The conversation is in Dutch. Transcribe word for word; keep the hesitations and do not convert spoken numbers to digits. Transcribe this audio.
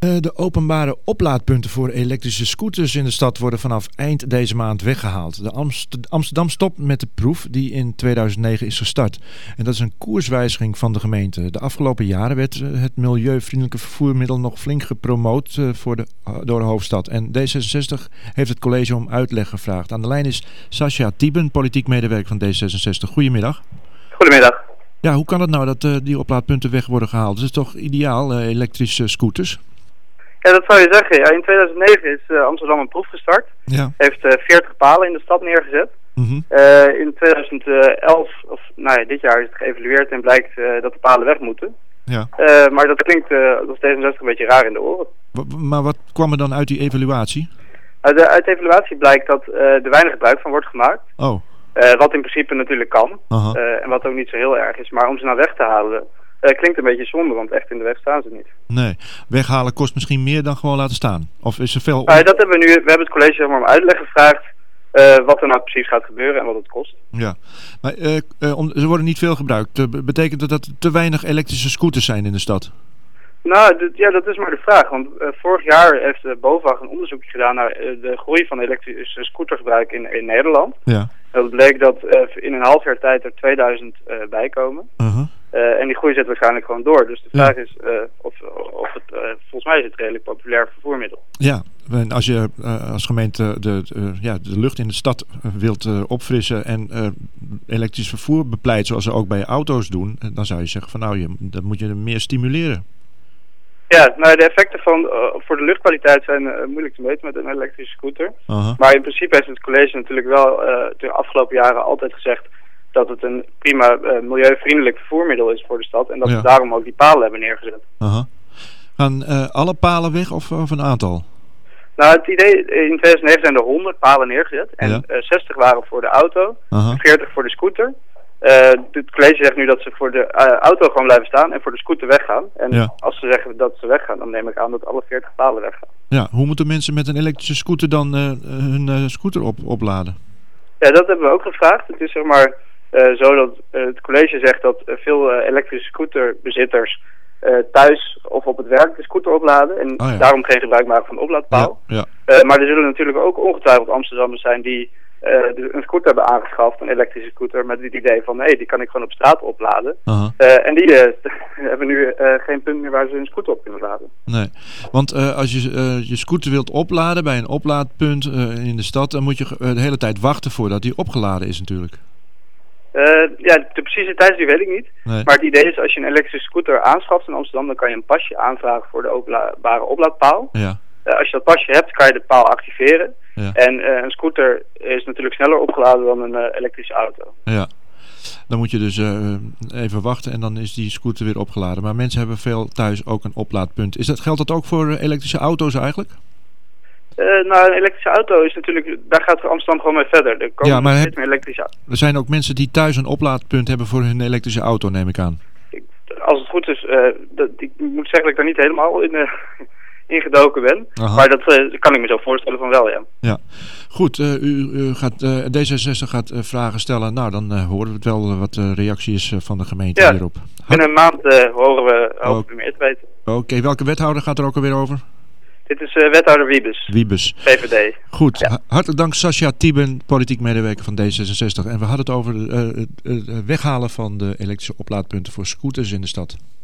Uh, de openbare oplaadpunten voor elektrische scooters in de stad worden vanaf eind deze maand weggehaald. De Amst- Amsterdam stopt met de proef die in tweeduizend negen is gestart. En dat is een koerswijziging van de gemeente. De afgelopen jaren werd het milieuvriendelijke vervoermiddel nog flink gepromoot uh, voor de, uh, door de hoofdstad. En D zesenzestig heeft het college om uitleg gevraagd. Aan de lijn is Sascha Tieben, politiek medewerker van D zesenzestig. Goedemiddag. Goedemiddag. Ja, hoe kan het nou dat uh, die oplaadpunten weg worden gehaald? Dat is toch ideaal, uh, elektrische scooters? Ja, dat zou je zeggen. Ja, in tweeduizend negen is uh, Amsterdam een proef gestart. Ja. Heeft uh, veertig palen in de stad neergezet. Mm-hmm. Uh, in tweeduizend elf, of nou ja, dit jaar is het geëvalueerd en blijkt uh, dat de palen weg moeten. Ja. Uh, maar dat klinkt uh, als D zesenzestig een beetje raar in de oren. W- maar wat kwam er dan uit die evaluatie? Uh, de, uit de evaluatie blijkt dat uh, er weinig gebruik van wordt gemaakt. Oh. Uh, wat in principe natuurlijk kan. Uh-huh. Uh, en wat ook niet zo heel erg is. Maar om ze nou weg te halen, uh, klinkt een beetje zonde, want echt in de weg staan ze niet. Nee, weghalen kost misschien meer dan gewoon laten staan. Of is er veel... Uh, dat hebben we nu, we hebben het college zeg maar om uitleg gevraagd uh, wat er nou precies gaat gebeuren en wat het kost. Ja, maar uh, uh, om, ze worden niet veel gebruikt. Uh, betekent dat dat er te weinig elektrische scooters zijn in de stad? Nou, d- ja, dat is maar de vraag. Want uh, vorig jaar heeft de BOVAG een onderzoekje gedaan naar uh, de groei van elektrische scootergebruik in, in Nederland. Ja. Dat bleek dat uh, in een half jaar tijd er tweeduizend uh, bijkomen. Uh-huh. Uh, en die groei zet waarschijnlijk gewoon door. Dus de Ja. vraag is uh, of, of het, uh, volgens mij is het redelijk populair vervoermiddel. Ja, en als je uh, als gemeente de, uh, ja, de lucht in de stad wilt uh, opfrissen en uh, elektrisch vervoer bepleit zoals ze ook bij auto's doen, dan zou je zeggen van nou, je, dat moet je meer stimuleren. Ja, nou de effecten van, uh, voor de luchtkwaliteit zijn uh, moeilijk te meten met een elektrische scooter. Uh-huh. Maar in principe heeft het college natuurlijk wel uh, de afgelopen jaren altijd gezegd dat het een prima uh, milieuvriendelijk vervoermiddel is voor de stad. En dat Ja. we daarom ook die palen hebben neergezet. Uh-huh. Gaan uh, alle palen weg of, of een aantal? Nou, het idee, in tweeduizend negen zijn er honderd palen neergezet. En Ja. uh, zestig waren voor de auto, Uh-huh. veertig voor de scooter. Uh, het college zegt nu dat ze voor de uh, auto gewoon blijven staan en voor de scooter weggaan. En Ja. als ze zeggen dat ze weggaan, dan neem ik aan dat alle veertig palen weggaan. Ja, hoe moeten mensen met een elektrische scooter dan uh, hun uh, scooter op, opladen? Ja, dat hebben we ook gevraagd. Het is zeg maar uh, zo dat uh, het college zegt dat uh, veel uh, elektrische scooterbezitters uh, thuis of op het werk de scooter opladen. En Oh ja. daarom geen gebruik maken van de oplaadpaal. Ja, ja. Uh, maar er zullen natuurlijk ook ongetwijfeld Amsterdammers zijn die uh, een scooter hebben aangeschaft, een elektrische scooter, met het idee van hé, hey, die kan ik gewoon op straat opladen. Uh-huh. Uh, en die uh, hebben nu uh, geen punt meer waar ze hun scooter op kunnen laden. Nee, want uh, als je uh, je scooter wilt opladen bij een oplaadpunt uh, in de stad, dan moet je uh, de hele tijd wachten voordat die opgeladen is natuurlijk. Uh, ja, de precieze tijd die weet ik niet. Nee. Maar het idee is, als je een elektrische scooter aanschaft in Amsterdam, dan kan je een pasje aanvragen voor de oplaadbare oplaadpaal. Ja, Uh, als je dat pasje hebt, kan je de paal activeren. ja, En uh, een scooter is natuurlijk sneller opgeladen dan een uh, elektrische auto. ja. Dan moet je dus uh, even wachten en dan is die scooter weer opgeladen. Maar mensen hebben veel thuis ook een oplaadpunt. Is dat, geldt dat ook voor uh, elektrische auto's eigenlijk? Uh, nou, een elektrische auto is natuurlijk, daar gaat Amsterdam gewoon mee verder. Er komen Ja, maar steeds heb- meer elektrische auto's. Er zijn ook mensen die thuis een oplaadpunt hebben voor hun elektrische auto, neem ik aan. Als het goed is, uh, dat, ik moet zeggen dat ik daar niet helemaal in, uh, ingedoken ben. Aha. Maar dat uh, kan ik me zo voorstellen van wel, ja. Ja, goed. Uh, u, u gaat, uh, D zesenzestig gaat uh, vragen stellen. Nou, dan uh, horen we het wel uh, wat de reactie is uh, van de gemeente Ja. hierop. Binnen een maand uh, horen we hopelijk Oh. meer te weten. Oké, okay, welke wethouder gaat er ook alweer over? Dit is uh, wethouder Wiebes, Wiebes. V V D. Goed, Ja. ha- hartelijk dank Sascha Tieben, politiek medewerker van D zesenzestig. En we hadden het over uh, het uh, weghalen van de elektrische oplaadpunten voor scooters in de stad.